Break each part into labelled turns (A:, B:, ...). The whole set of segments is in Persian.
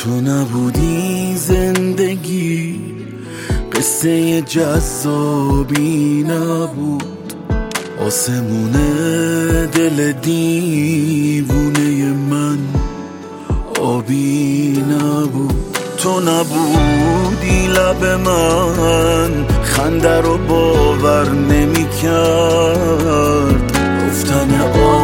A: تو نبودی زندگی قصه جذابی نبود، آسمون دل دیوونه من آبی نبود. تو نبودی لب من خنده رو باور نمی کرد، گفتن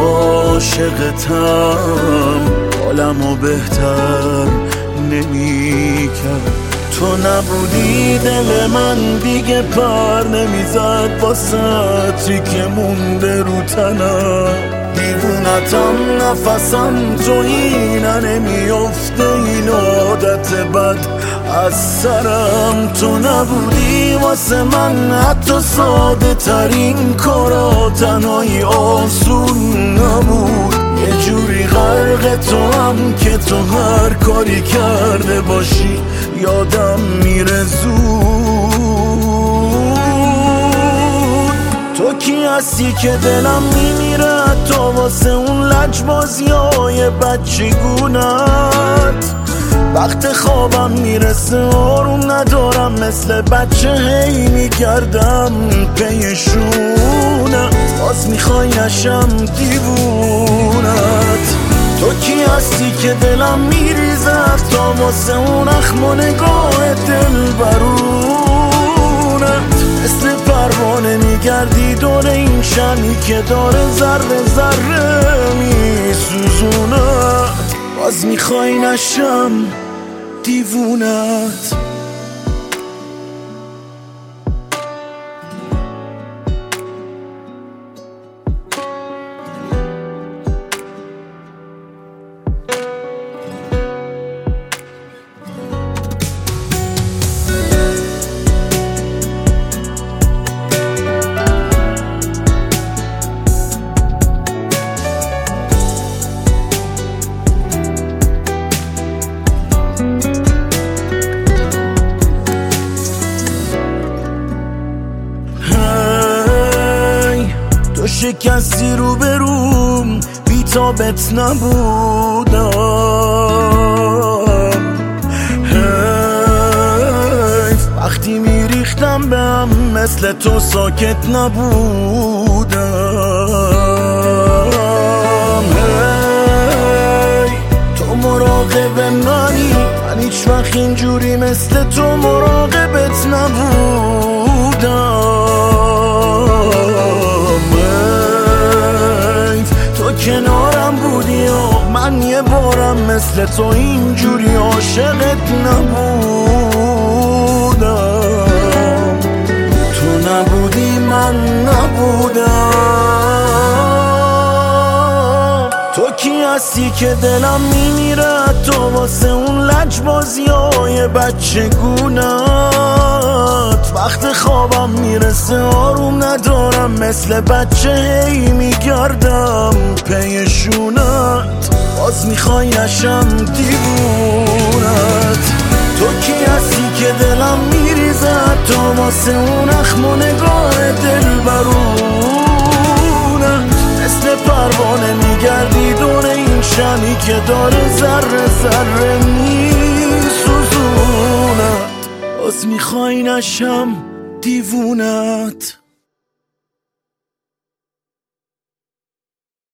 A: عاشقتم حالمو بهتر نمی کرد. تو نبودی دل من دیگه پر نمیزد واسه که مونده رو تنم، دیوونتم نفسم تو اینه نمیافته این عادت بد از سرم. تو نبودی واسه من حتی ساده ترین کارا تنهایی آسون نبود، یه جوری غرق تو هم که تو هر کاری کرده باشی یادم میره زود. تو کی هستی که دلم میمیره تا واسه اون لجبازیای بچگونت، وقت خوابم میرسه آروم ندارم مثل بچه هی میگردم پیشونت، باز میخوای نشم دیوونت. تو کی هستی که دلم میریزد تا واسه اون اخم و نگاه دل برونت، مثل پروانه میگردی دور این شمی که داره ذره ذره میسوزونت، باز میخوای نشم دیوونت. تو شکستی رو بروم بی تابت نبودم، وقتی میریختم به هم مثل تو ساکت نبودم. تو مراقب منی، من هیچ وقت اینجوری مثل تو مراقبت نبودم. کنارم بودی و من یه بارم مثل تو اینجوری عاشقت نبودم. تو نبودی من نبودم. تو کی هستی که دلم میمیره تو واسه اون لجبازیای بچگونت، وقت خوابم میرسه آروم ندارم مثل بچه هی میگردم پیشونت، باز میخوای نشم دیوونت. تو کی هستی که دلم میریزد تو واسه اون اخم و نگاه دل برونت، مثل پروانه میگردی دور این شمی که داره ذره ذره میسوزونت، باز میخوای نشم دیوونت.